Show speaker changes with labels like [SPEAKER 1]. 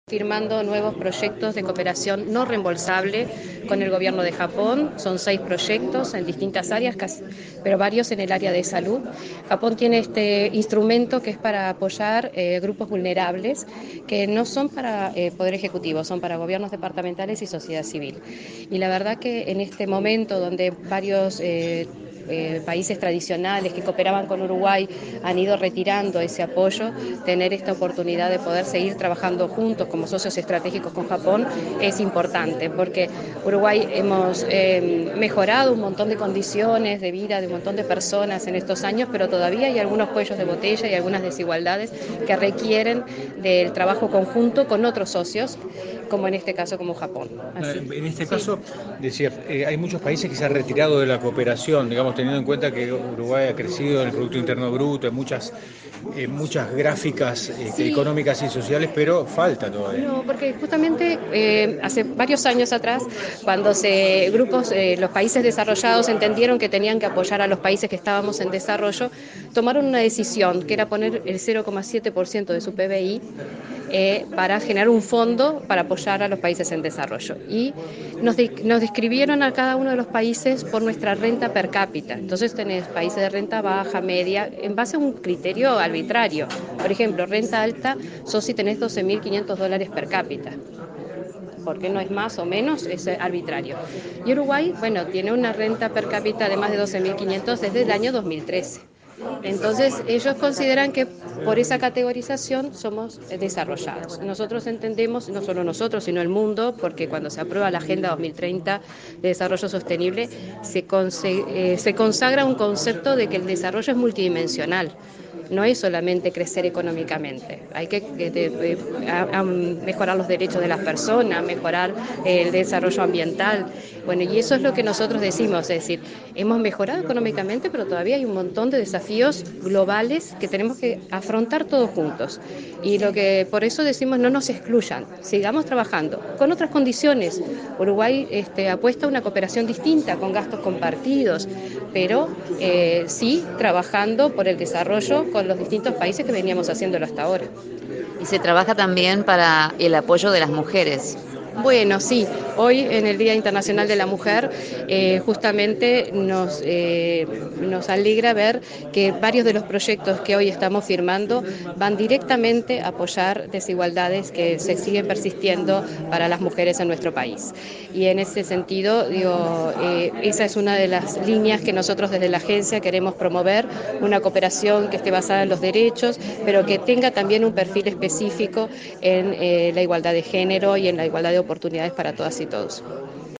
[SPEAKER 1] Firmando nuevos proyectos de cooperación no reembolsable con el gobierno de Japón. Son 6 proyectos en distintas áreas, pero varios en el área de salud. Japón tiene este instrumento que es para apoyar grupos vulnerables, que no son para Poder Ejecutivo, son para gobiernos departamentales y sociedad civil. Y la verdad que en este momento donde varios países tradicionales que cooperaban con Uruguay han ido retirando ese apoyo, tener esta oportunidad de poder seguir trabajando juntos como socios estratégicos con Japón es importante, porque Uruguay hemos mejorado un montón de condiciones de vida de un montón de personas en estos años, pero todavía hay algunos cuellos de botella y algunas desigualdades que requieren del trabajo conjunto con otros socios, como en este caso como Japón. Así,
[SPEAKER 2] En este
[SPEAKER 1] sí.
[SPEAKER 2] caso, decía, hay muchos países que se han retirado de la cooperación, digamos, teniendo en cuenta que Uruguay ha crecido en el Producto Interno Bruto, en muchas gráficas
[SPEAKER 1] Sí,
[SPEAKER 2] económicas y sociales, pero falta todavía.
[SPEAKER 1] no, porque justamente hace varios años atrás, cuando los países desarrollados entendieron que tenían que apoyar a los países que estábamos en desarrollo, tomaron una decisión que era poner el 0,7% de su PBI para generar un fondo para apoyar a los países en desarrollo. Y nos describieron a cada uno de los países por nuestra renta per cápita. Entonces tenés países de renta baja, media, en base a un criterio arbitrario. Por ejemplo, renta alta sos si tenés $12.500 per cápita, porque no es más o menos, es arbitrario. Y Uruguay, bueno, tiene una renta per cápita de más de 12.500 desde el año 2013. Entonces, ellos consideran que por esa categorización somos desarrollados. Nosotros entendemos, no solo nosotros, sino el mundo, porque cuando se aprueba la Agenda 2030 de Desarrollo Sostenible, se consagra un concepto de que el desarrollo es multidimensional. No es solamente crecer económicamente, hay que mejorar los derechos de las personas, mejorar el desarrollo ambiental. Bueno, y eso es lo que nosotros decimos, es decir, hemos mejorado económicamente, pero todavía hay un montón de desafíos globales que tenemos que afrontar todos juntos. Y por eso decimos no nos excluyan, sigamos trabajando con otras condiciones. Uruguay apuesta a una cooperación distinta, con gastos compartidos, pero sí trabajando por el desarrollo con los distintos países que veníamos haciéndolo hasta ahora.
[SPEAKER 3] Y se trabaja también para el apoyo de las mujeres.
[SPEAKER 1] Bueno, sí, hoy en el Día Internacional de la Mujer justamente nos alegra ver que varios de los proyectos que hoy estamos firmando van directamente a apoyar desigualdades que se siguen persistiendo para las mujeres en nuestro país. Y en ese sentido, esa es una de las líneas que nosotros desde la agencia queremos promover, una cooperación que esté basada en los derechos, pero que tenga también un perfil específico en la igualdad de género y en la igualdad de oportunidades para todas y todos.